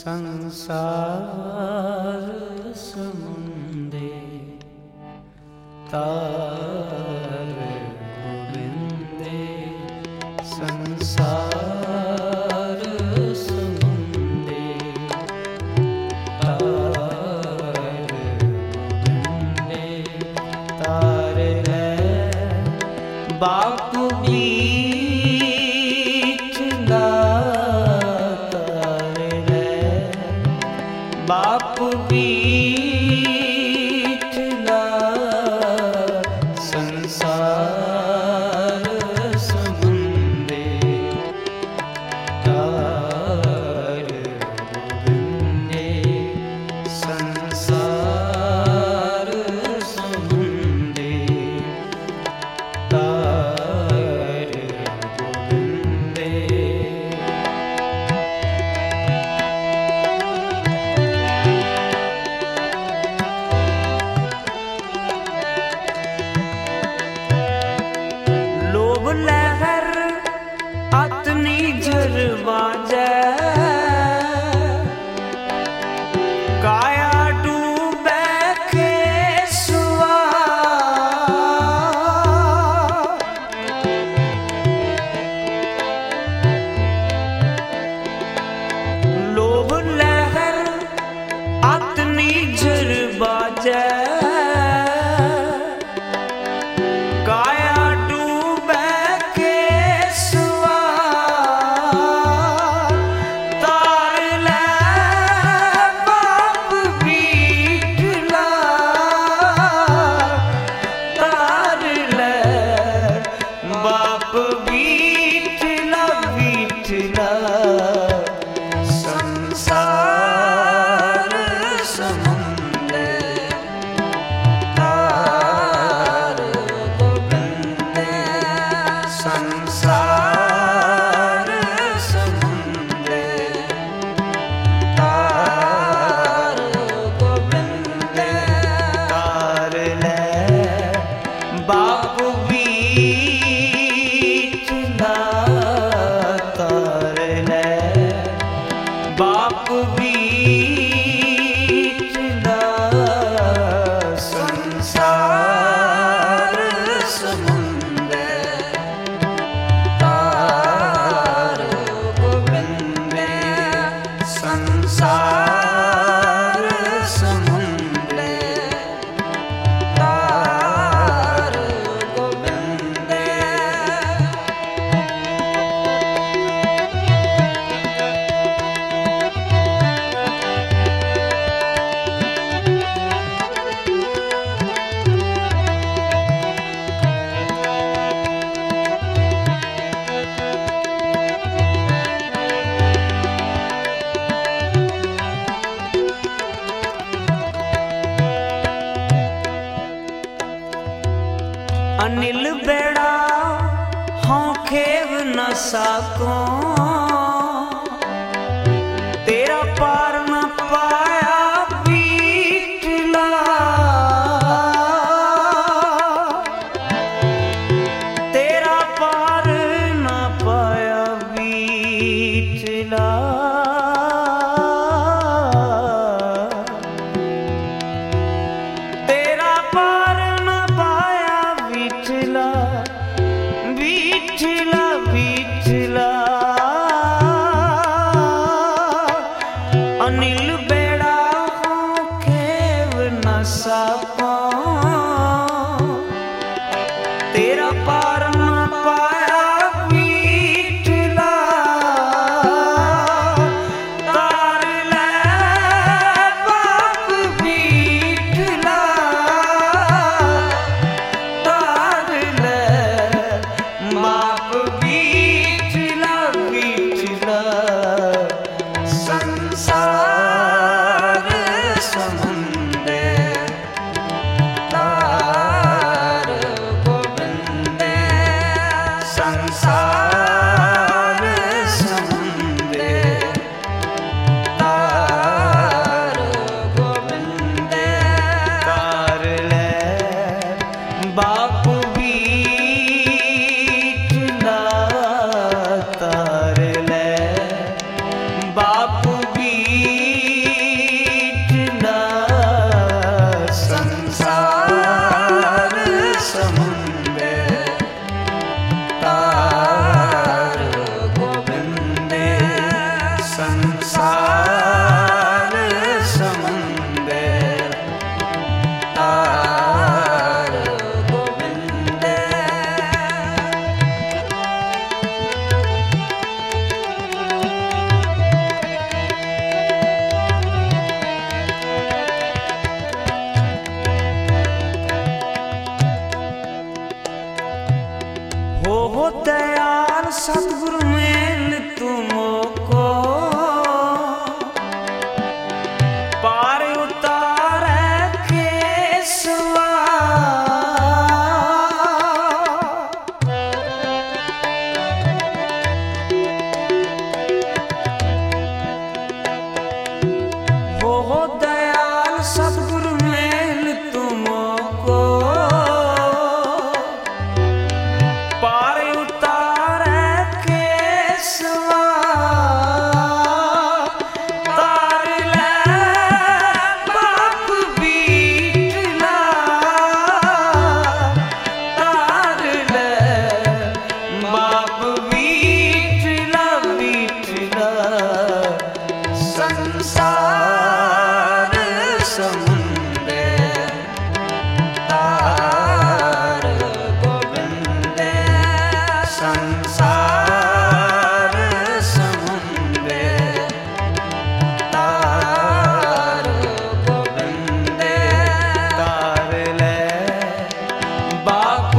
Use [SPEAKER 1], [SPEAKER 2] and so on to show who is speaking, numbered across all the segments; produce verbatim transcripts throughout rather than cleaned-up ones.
[SPEAKER 1] संसार समुंदे तार गोविंदे संसार समुंदे तार गोविंदे तार है बापू बीच ला बाप बीठला संसार समुंदे तार गोविंदे संसार समुंदे तार गोविंदे। लहर अतनी जरवाजे काया डूबे खेसुआ लोभ लहर अतनी जरवाजे संसार समुंदे तार गोविंदे संसार समुंदे तार गोविंदे तार ले बापू बीच ला तार ले बाप बीठला संसार समुंदे तार गोविंदे संसार समुंदे तार गोविंदे। अनिल बेड़ा हों खेव न साको तेरा पार न पाया बीठला तेरा पार न पाया बीठला तेरा पार बीठला बीठला अनिल बेड़ा खेव न साको तेरा पार न पाया बीठला तार ले बाप बीठला तार ले बाप बीठला बीठला संसार संसार समुंदर तार गोविंद। हो हो दयाल सतगुरु मेल तुमको पार उतारे केसवा। हो हो दयाल सतगुरु मेल तुमको पार उतारे केसवा। तार ले बाप बीटला, तार ले बाप बीटला बीटला। संसार समुंदर तार गोविंद। संसार समुंदर तार गोविंद। तार ले बाप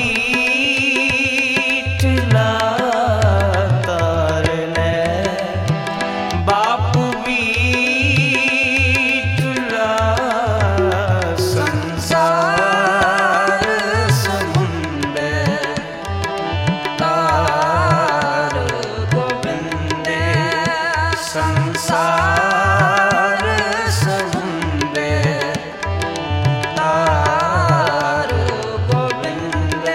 [SPEAKER 1] बीटला, तार ले बाप बीटला। संसार समुंदर तार गोविंद। संसार समुंदर तार गोविंद।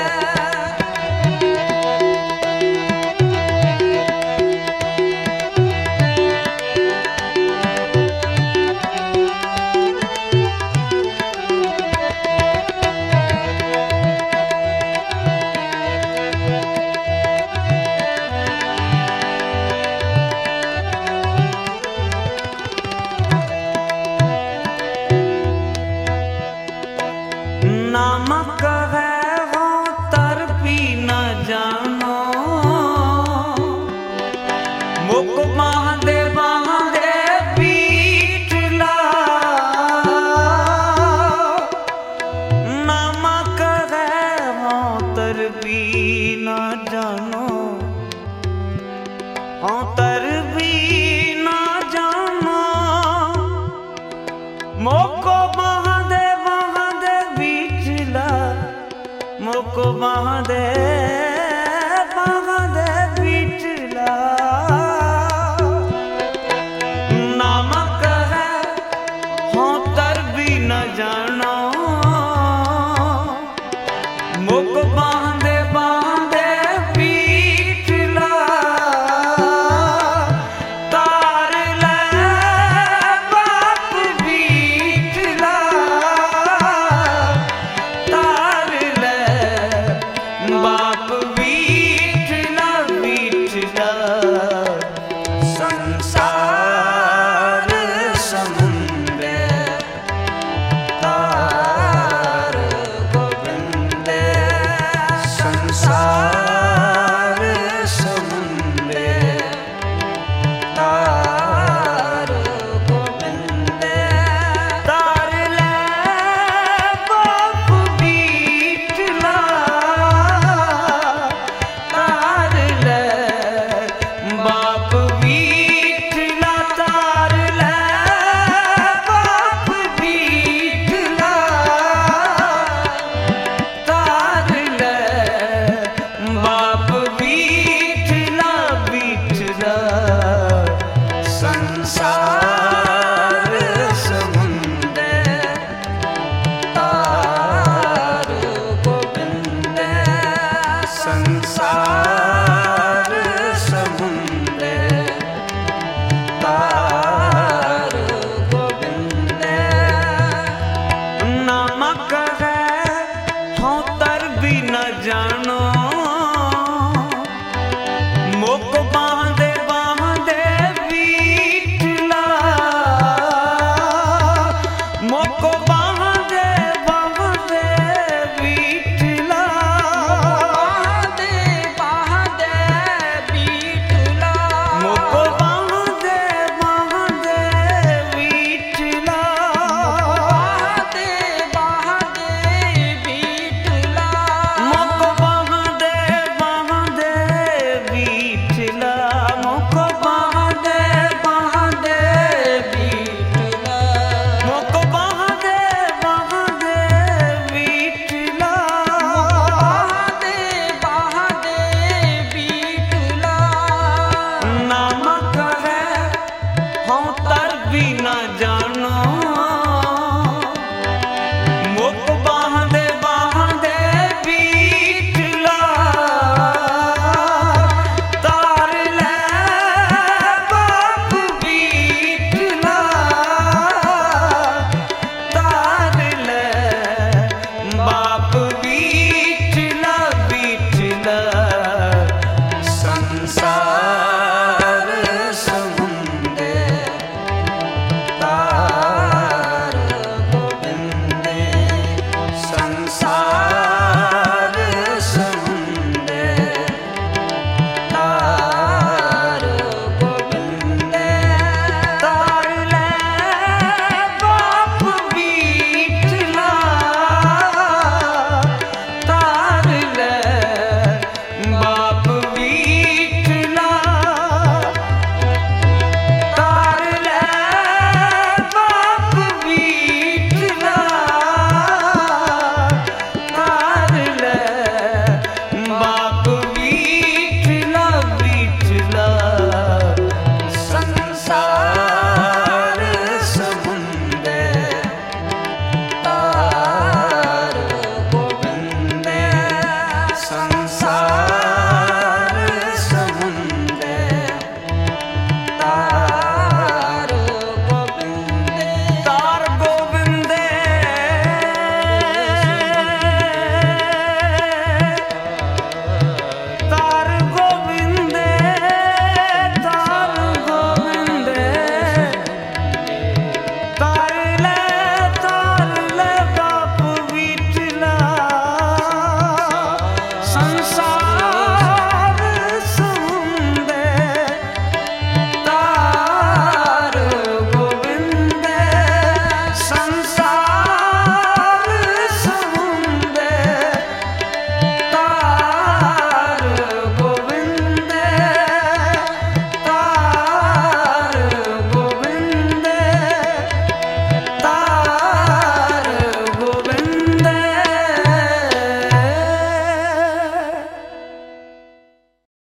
[SPEAKER 1] नामक है वो तर भी न जानो, मुख बांधे बांधे बीटला। नामक है वो तर भी न जानो, वो तर भी न जानो। मुख बांधे बांधे बीटला, मुख बांधे बांधे बीटला। नामक है हों तर भी न जानो, मुख बांधे बांधे बीटला। तार ले बाप बीटला, तार ले बाप बीटला बीटला। संसार समुंदर तार गोविंद। संसार समुंदर तार गोविंद। तार ले बाप बीटला, तार ले बाप बीटला। तार ले बाप बीटला, तार ले बाप बीटला बीटला। संसार